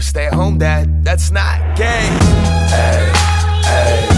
stay at home dad, that's not gay. Hey, hey.